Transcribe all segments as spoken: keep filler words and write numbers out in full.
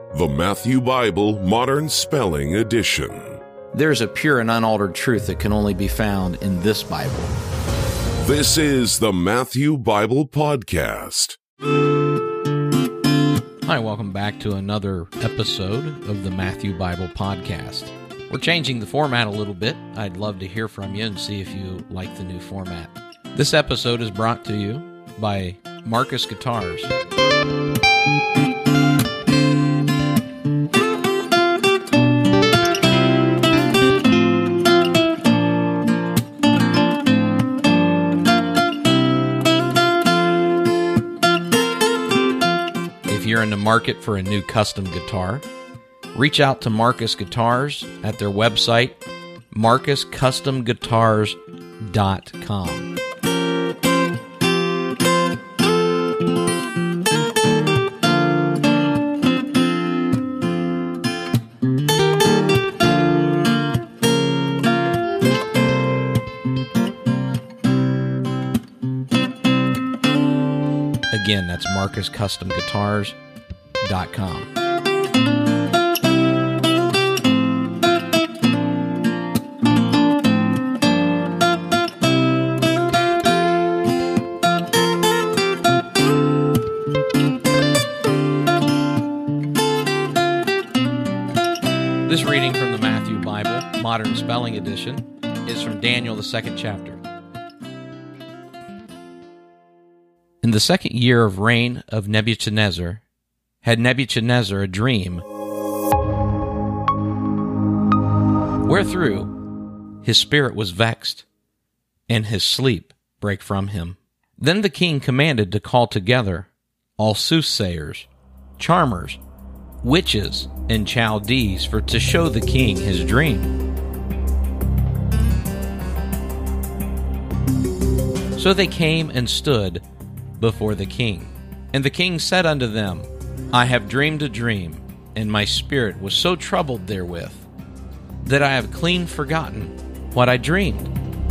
The Matthew Bible Modern Spelling Edition. There's a pure and unaltered truth that can only be found in this Bible. This is the Matthew Bible Podcast. Hi, welcome back to another episode of the Matthew Bible Podcast. We're changing the format a little bit. I'd love to hear from you and see if you like the new format. This episode is brought to you by Marcus Guitars. If you're in the market for a new custom guitar, reach out to Marcus Guitars at their website, marcus custom guitars dot com. Again, that's marcus custom guitars dot com. This reading from the Matthew Bible, Modern Spelling Edition, is from Daniel, the second chapter. In the second year of reign of Nebuchadnezzar, had Nebuchadnezzar a dream, wherethrough his spirit was vexed, and his sleep brake from him. Then the king commanded to call together all soothsayers, charmers, witches, and Chaldees, for to show the king his dream. So they came and stood before the king. And the king said unto them, I have dreamed a dream, and my spirit was so troubled therewith, that I have clean forgotten what I dreamed.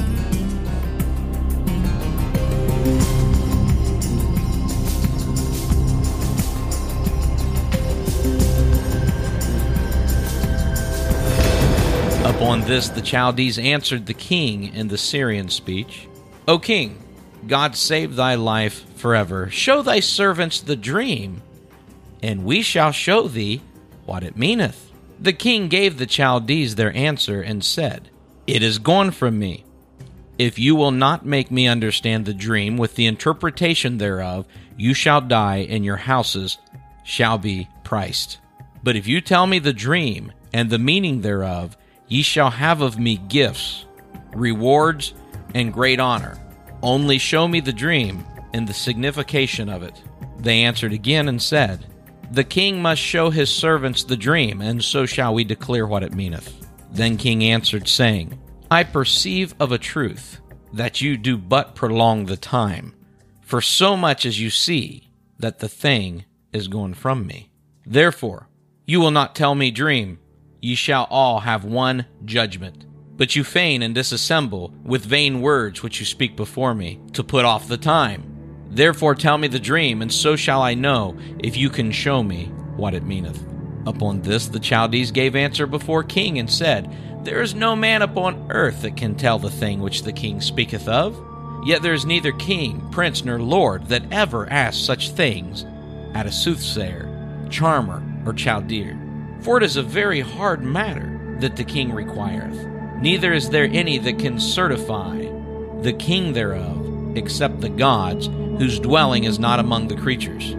Upon this the Chaldees answered the king in the Syrian speech, O king, God save thy life forever. Show thy servants the dream, and we shall show thee what it meaneth. The king gave the Chaldees their answer and said, It is gone from me. If you will not make me understand the dream with the interpretation thereof, you shall die, and your houses shall be priced. But if you tell me the dream and the meaning thereof, ye shall have of me gifts, rewards, and great honor. Only show me the dream and the signification of it. They answered again and said, The king must show his servants the dream, and so shall we declare what it meaneth. Then king answered, saying, I perceive of a truth that you do but prolong the time, for so much as you see that the thing is gone from me. Therefore, you will not tell me dream, ye shall all have one judgment. But you feign and disassemble with vain words which you speak before me, to put off the time. Therefore tell me the dream, and so shall I know if you can show me what it meaneth. Upon this the Chaldees gave answer before king, and said, There is no man upon earth that can tell the thing which the king speaketh of. Yet there is neither king, prince, nor lord that ever asked such things at a soothsayer, charmer, or Chaldeer. For it is a very hard matter that the king requireth. Neither is there any that can certify the king thereof, except the gods, whose dwelling is not among the creatures.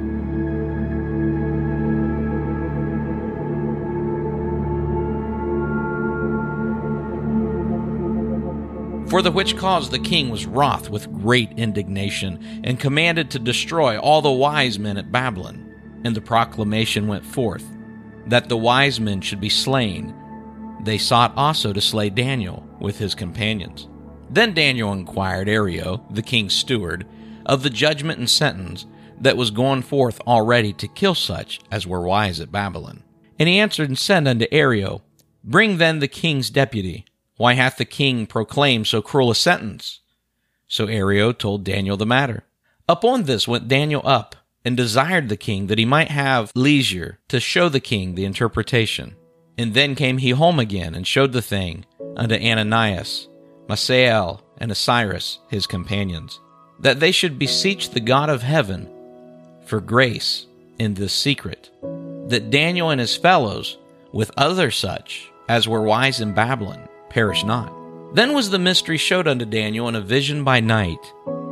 For the which cause the king was wroth with great indignation, and commanded to destroy all the wise men at Babylon. And the proclamation went forth, that the wise men should be slain. They sought also to slay Daniel with his companions. Then Daniel inquired Arioch, the king's steward, of the judgment and sentence that was gone forth already to kill such as were wise at Babylon. And he answered and said unto Arioch, Bring then the king's deputy. Why hath the king proclaimed so cruel a sentence? So Arioch told Daniel the matter. Upon this went Daniel up and desired the king that he might have leisure to show the king the interpretation. And then came he home again, and showed the thing unto Ananias, Misael, and Cyrus, his companions, that they should beseech the God of heaven for grace in this secret, that Daniel and his fellows, with other such as were wise in Babylon, perish not. Then was the mystery showed unto Daniel in a vision by night,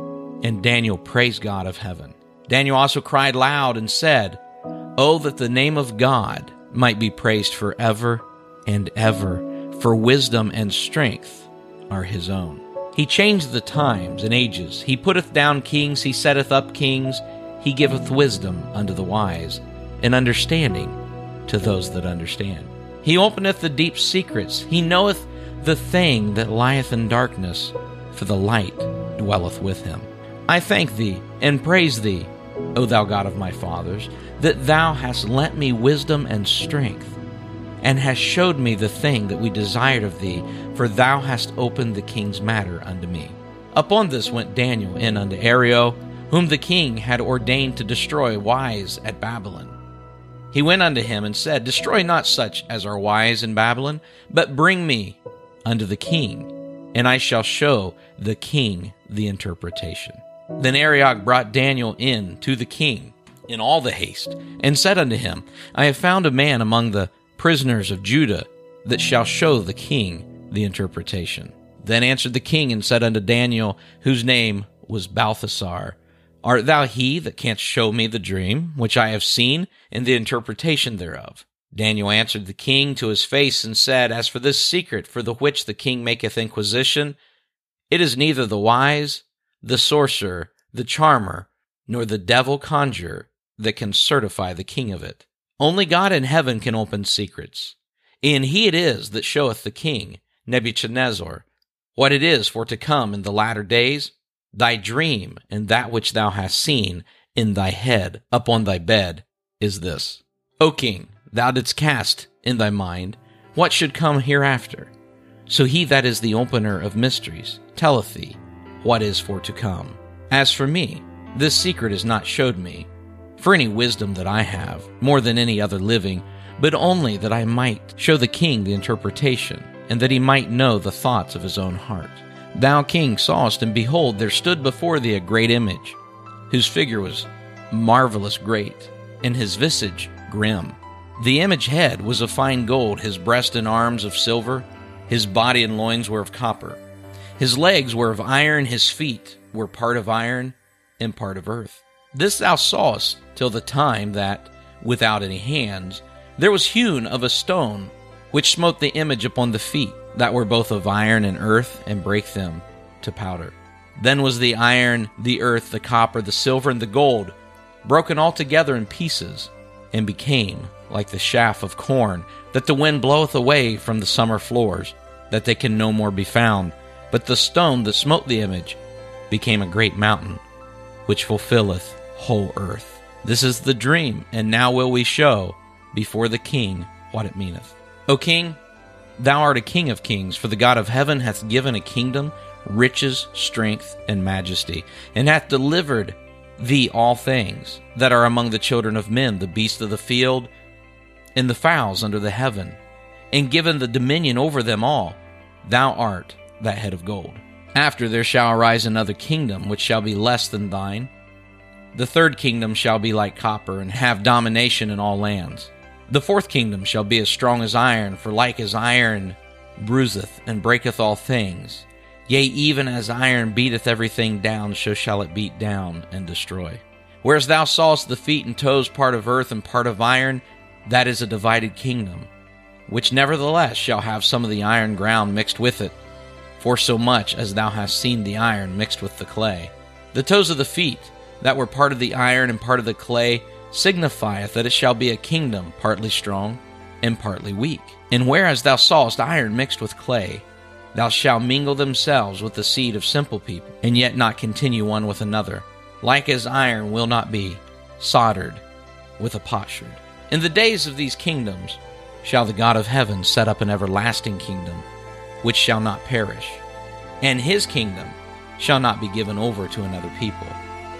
and Daniel praised God of heaven. Daniel also cried loud and said, Oh, that the name of God might be praised forever and ever, for wisdom and strength are his own. He changed the times and ages. He putteth down kings, he setteth up kings. He giveth wisdom unto the wise, and understanding to those that understand. He openeth the deep secrets. He knoweth the thing that lieth in darkness, for the light dwelleth with him. I thank thee and praise thee, O thou God of my fathers, that thou hast lent me wisdom and strength, and hast showed me the thing that we desired of thee, for thou hast opened the king's matter unto me. Upon this went Daniel in unto Arioch, whom the king had ordained to destroy wise at Babylon. He went unto him and said, Destroy not such as are wise in Babylon, but bring me unto the king, and I shall show the king the interpretation. Then Arioch brought Daniel in to the king in all the haste, and said unto him, I have found a man among the prisoners of Judah that shall show the king the interpretation. Then answered the king and said unto Daniel, whose name was Balthasar, Art thou he that canst show me the dream, which I have seen, and the interpretation thereof? Daniel answered the king to his face, and said, As for this secret for the which the king maketh inquisition, it is neither the wise, the sorcerer, the charmer, nor the devil conjurer that can certify the king of it. Only God in heaven can open secrets, and he it is that showeth the king, Nebuchadnezzar, what it is for to come in the latter days. Thy dream and that which thou hast seen in thy head upon thy bed is this. O king, thou didst cast in thy mind what should come hereafter. So he that is the opener of mysteries telleth thee what is for to come. As for me, this secret is not showed me for any wisdom that I have, more than any other living, but only that I might show the king the interpretation, and that he might know the thoughts of his own heart. Thou, king, sawest, and behold, there stood before thee a great image, whose figure was marvelous great, and his visage grim. The image head was of fine gold, his breast and arms of silver, his body and loins were of copper. His legs were of iron, his feet were part of iron and part of earth. This thou sawest till the time that, without any hands, there was hewn of a stone, which smote the image upon the feet, that were both of iron and earth, and brake them to powder. Then was the iron, the earth, the copper, the silver, and the gold broken altogether in pieces, and became like the chaff of corn, that the wind bloweth away from the summer floors, that they can no more be found. But the stone that smote the image became a great mountain, which fulfilleth whole earth. This is the dream, and now will we show before the king what it meaneth. O king, thou art a king of kings, for the God of heaven hath given a kingdom, riches, strength, and majesty, and hath delivered thee all things that are among the children of men, the beasts of the field, and the fowls under the heaven, and given the dominion over them all. Thou art that head of gold. After there shall arise another kingdom, which shall be less than thine. The third kingdom shall be like copper, and have domination in all lands. The fourth kingdom shall be as strong as iron, for like as iron bruiseth and breaketh all things, yea, even as iron beateth everything down, so shall it beat down and destroy. Whereas thou sawest the feet and toes part of earth and part of iron, that is a divided kingdom, which nevertheless shall have some of the iron ground mixed with it, for so much as thou hast seen the iron mixed with the clay. The toes of the feet, that were part of the iron and part of the clay, signifieth that it shall be a kingdom partly strong and partly weak. And whereas thou sawest iron mixed with clay, thou shalt mingle themselves with the seed of simple people, and yet not continue one with another. Like as iron will not be soldered with a potsherd. In the days of these kingdoms shall the God of heaven set up an everlasting kingdom, which shall not perish, and his kingdom shall not be given over to another people.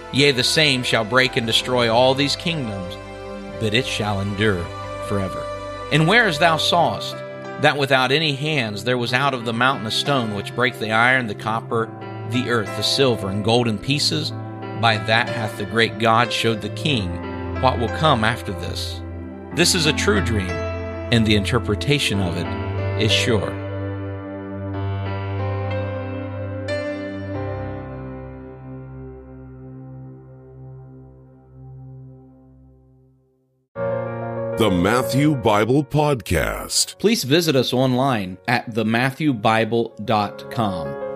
Yea, the same shall break and destroy all these kingdoms, but it shall endure forever. And whereas thou sawest that without any hands there was out of the mountain a stone which brake the iron, the copper, the earth, the silver, and gold in pieces, by that hath the great God showed the king what will come after this. This is a true dream, and the interpretation of it is sure. The Matthew Bible Podcast. Please visit us online at the matthew bible dot com.